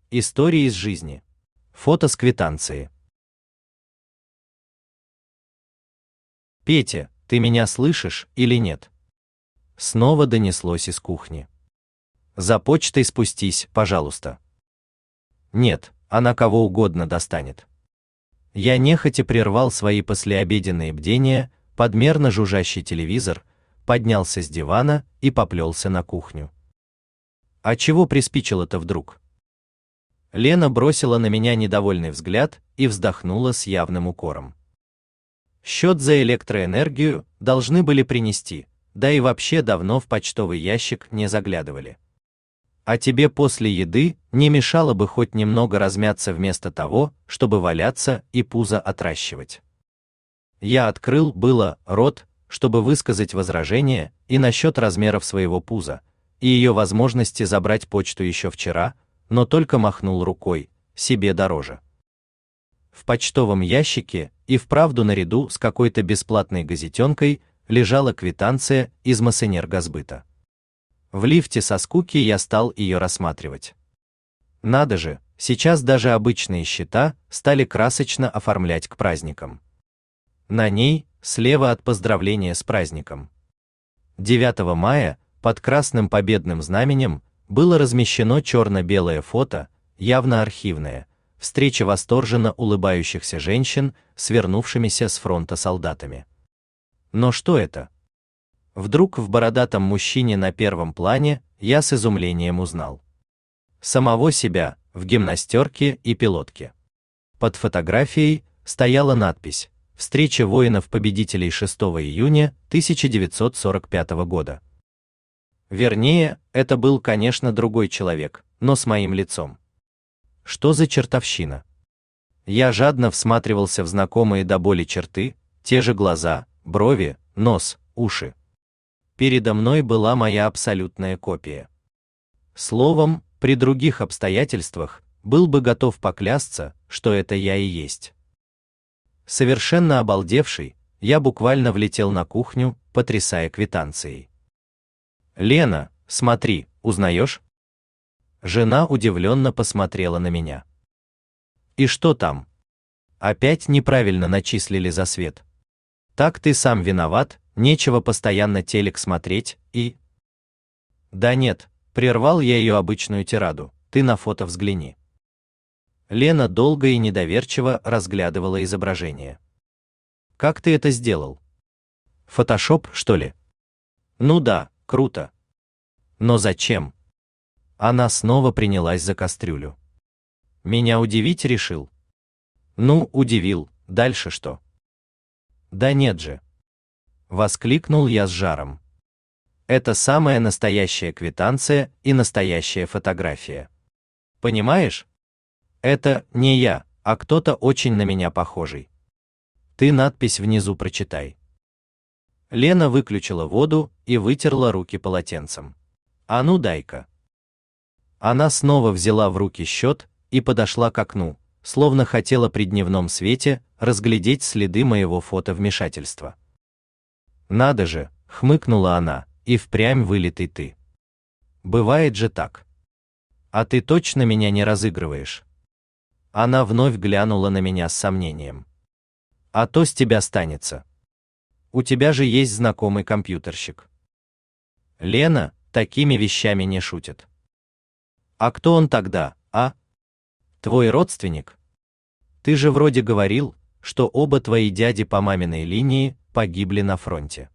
Истории из жизни. Фото с квитанции. «Петя, ты меня слышишь или нет?» Снова донеслось из кухни. «За почтой спустись, пожалуйста». «Нет, она кого угодно достанет». Я нехотя прервал свои послеобеденные бдения, подмерно жужжащий телевизор, поднялся с дивана и поплелся на кухню. «А чего приспичило-то вдруг?» Лена бросила на меня недовольный взгляд и вздохнула с явным укором. «Счет за электроэнергию должны были принести, да и вообще давно в почтовый ящик не заглядывали. А тебе после еды не мешало бы хоть немного размяться вместо того, чтобы валяться и пузо отращивать». Я открыл было рот, чтобы высказать возражение и насчет размеров своего пуза, и ее возможности забрать почту еще вчера, но только махнул рукой, себе дороже. В почтовом ящике и вправду наряду с какой-то бесплатной газетенкой лежала квитанция из Мосэнергосбыта. В лифте со скуки я стал ее рассматривать. Надо же, сейчас даже обычные счета стали красочно оформлять к праздникам. На ней, слева от поздравления с праздником, 9 мая, под красным победным знаменем, было размещено черно-белое фото, явно архивное, встреча восторженно улыбающихся женщин с вернувшимися с фронта солдатами. Но что это? Вдруг в бородатом мужчине на первом плане я с изумлением узнал самого себя в гимнастерке и пилотке. Под фотографией стояла надпись «Встреча воинов-победителей 6 июня 1945 года». Вернее, это был, конечно, другой человек, но с моим лицом. Что за чертовщина? Я жадно всматривался в знакомые до боли черты, те же глаза, брови, нос, уши. Передо мной была моя абсолютная копия. Словом, при других обстоятельствах был бы готов поклясться, что это я и есть. Совершенно обалдевший, я буквально влетел на кухню, потрясая квитанцией. «Лена, смотри, узнаешь?» Жена удивленно посмотрела на меня. «И что там? Опять неправильно начислили за свет? Так ты сам виноват, нечего постоянно телек смотреть и...» «Да нет», прервал я ее обычную тираду, «ты на фото взгляни». Лена долго и недоверчиво разглядывала изображение. «Как ты это сделал? Фотошоп, что ли?» «Ну да, круто. Но зачем?» Она снова принялась за кастрюлю. «Меня удивить решил?» «Ну, удивил, дальше что?» «Да нет же!» Воскликнул я с жаром. «Это самая настоящая квитанция и настоящая фотография. Понимаешь? Это не я, а кто-то очень на меня похожий. Ты надпись внизу прочитай». Лена выключила воду и вытерла руки полотенцем. «А ну дай-ка». Она снова взяла в руки счет и подошла к окну, словно хотела при дневном свете разглядеть следы моего фотовмешательства. «Надо же», — хмыкнула она, — «и впрямь вылитый ты. Бывает же так. А ты точно меня не разыгрываешь?» Она вновь глянула на меня с сомнением. «А то с тебя станется. У тебя же есть знакомый компьютерщик». «Лена, такими вещами не шутит». «А кто он тогда, а? Твой родственник? Ты же вроде говорил, что оба твои дяди по маминой линии погибли на фронте».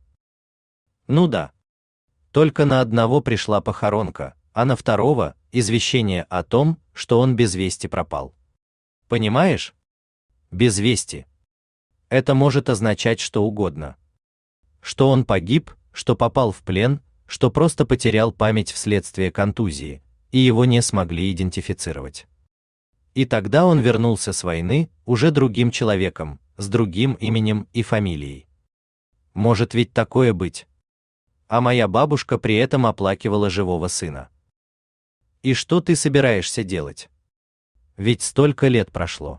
«Ну да. Только на одного пришла похоронка, а на второго — извещение о том, что он без вести пропал. Понимаешь? Без вести. Это может означать что угодно. Что он погиб, что попал в плен, что просто потерял память вследствие контузии, и его не смогли идентифицировать. И тогда он вернулся с войны уже другим человеком, с другим именем и фамилией. Может ведь такое быть? А моя бабушка при этом оплакивала живого сына. И что ты собираешься делать? Ведь столько лет прошло».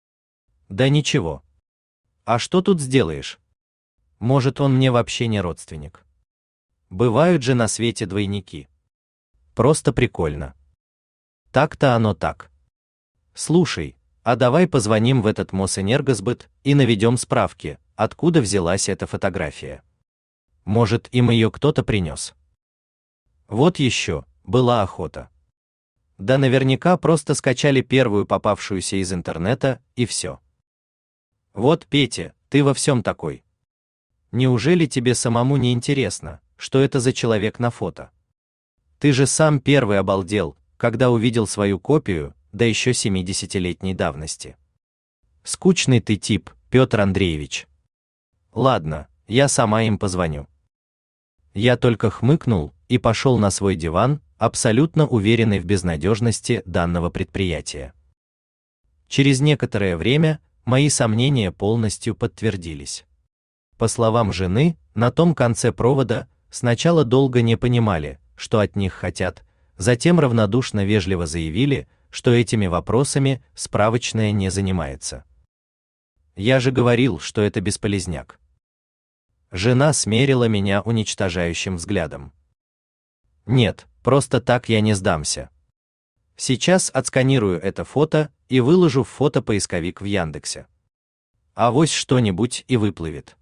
«Да ничего. А что тут сделаешь? Может, он мне вообще не родственник. Бывают же на свете двойники. Просто прикольно». «Так-то оно так», Слушай, а давай позвоним в этот Мосэнергосбыт и наведем справки, откуда взялась эта фотография. Может, им ее кто-то принес. Вот еще, была охота. Да наверняка просто скачали первую попавшуюся из интернета, и все. Вот, Петя, ты во всем такой. Неужели тебе самому не интересно, что это за человек на фото? Ты же сам первый обалдел, когда увидел свою копию, да еще 70-летней давности. Скучный ты тип, Петр Андреевич. Ладно, я сама им позвоню. Я только хмыкнул и пошел на свой диван, абсолютно уверенный в безнадежности данного предприятия. Через некоторое время мои сомнения полностью подтвердились. По словам жены, на том конце провода сначала долго не понимали, что от них хотят, затем равнодушно вежливо заявили, что этими вопросами справочная не занимается. Я же говорил, что это бесполезняк. Жена смерила меня уничтожающим взглядом. Нет, просто так я не сдамся. Сейчас отсканирую это фото и выложу в фотопоисковик в Яндексе. Авось что-нибудь и выплывет.